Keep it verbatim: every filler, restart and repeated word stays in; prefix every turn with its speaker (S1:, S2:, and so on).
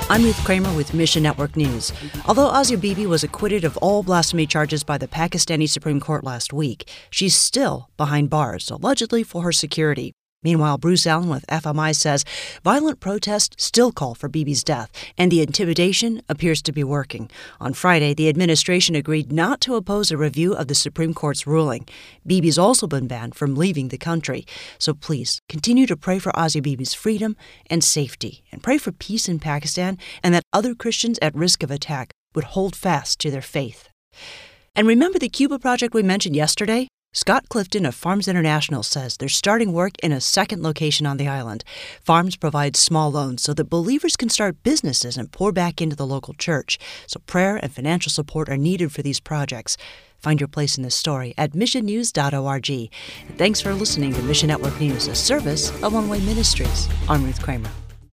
S1: I'm Ruth Kramer with Mission Network News. Although Asia Bibi was acquitted of all blasphemy charges by the Pakistani Supreme Court last week, she's still behind bars, allegedly for her security. Meanwhile, Bruce Allen with F M I says violent protests still call for Bibi's death, and the intimidation appears to be working. On Friday, the administration agreed not to oppose a review of the Supreme Court's ruling. Bibi's also been banned from leaving the country. So please, continue to pray for Asia Bibi's freedom and safety, and pray for peace in Pakistan and that other Christians at risk of attack would hold fast to their faith. And remember the Cuba project we mentioned yesterday? Scott Clifton of Farms International says they're starting work in a second location on the island. Farms provides small loans so that believers can start businesses and pour back into the local church. So prayer and financial support are needed for these projects. Find your place in this story at mission news dot org. And thanks for listening to Mission Network News, a service of One Way Ministries. I'm Ruth Kramer.